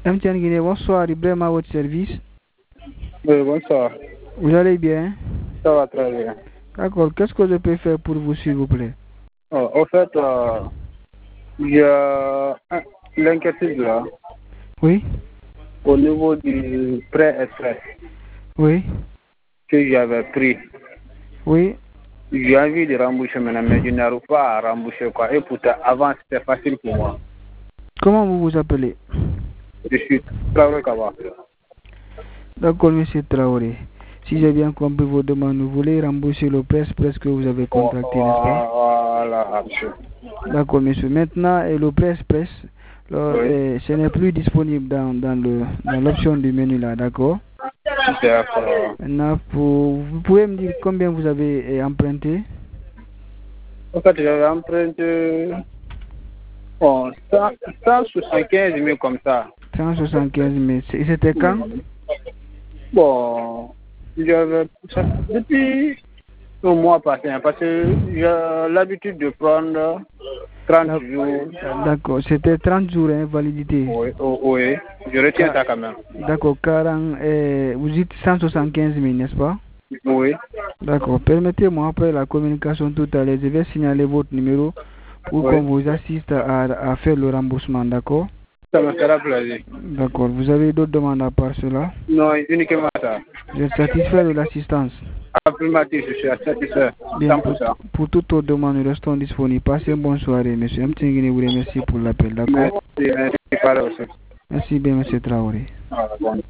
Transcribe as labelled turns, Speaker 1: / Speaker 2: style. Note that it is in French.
Speaker 1: MTN Guinée, bonsoir, Ibrahim à votre service.
Speaker 2: Oui, bonsoir.
Speaker 1: Vous allez bien?
Speaker 2: Ça va très bien.
Speaker 1: D'accord, qu'est-ce que je peux faire pour vous, s'il vous plaît?
Speaker 2: Au fait, il y a l'inquiétude là,
Speaker 1: Oui,
Speaker 2: au niveau du prêt express
Speaker 1: oui,
Speaker 2: que j'avais pris.
Speaker 1: oui.
Speaker 2: J'ai envie de rembourser maintenant, mais je n'arrive pas à rembourser quoi. Et pourtant, avant, c'était facile pour moi.
Speaker 1: Comment vous vous appelez?
Speaker 2: Je suis Traoré Kaba.
Speaker 1: D'accord, monsieur Traoré. Si j'ai bien compris vos demandes, vous voulez rembourser le prêt express que vous avez contracté, n'est-ce pas?
Speaker 2: Voilà, monsieur.
Speaker 1: D'accord, monsieur. Maintenant, le prêt express,
Speaker 2: Oui.
Speaker 1: ce n'est plus disponible dans l'option du menu là, d'accord?
Speaker 2: D'accord.
Speaker 1: Maintenant, vous pouvez me dire combien vous avez emprunté?
Speaker 2: En fait, j'avais emprunté 175 000 comme ça.
Speaker 1: 175 000. Et c'était quand?
Speaker 2: Bon, depuis un mois passé, hein, parce que j'ai l'habitude de prendre 30 jours.
Speaker 1: D'accord, c'était 30 jours, hein, validité.
Speaker 2: Oui, oui, je retiens ça quand même.
Speaker 1: D'accord, vous dites 175 000, n'est-ce pas?
Speaker 2: Oui.
Speaker 1: D'accord, permettez-moi après la communication tout à l'heure, je vais signaler votre numéro pour qu'on vous assiste à faire le remboursement, d'accord?
Speaker 2: Ça me fera plaisir.
Speaker 1: D'accord, vous avez d'autres demandes à part cela?
Speaker 2: Non, uniquement ça.
Speaker 1: Vous êtes satisfait de l'assistance?
Speaker 2: Affirmatif, je suis satisfait.
Speaker 1: Bien,
Speaker 2: 100%.
Speaker 1: pour toutes autres demandes, nous restons disponibles. Passez une bonne soirée, monsieur. Mtingini vous remercie pour l'appel, d'accord?
Speaker 2: Merci, merci, aussi.
Speaker 1: Merci bien, monsieur Traoré.
Speaker 2: Bon.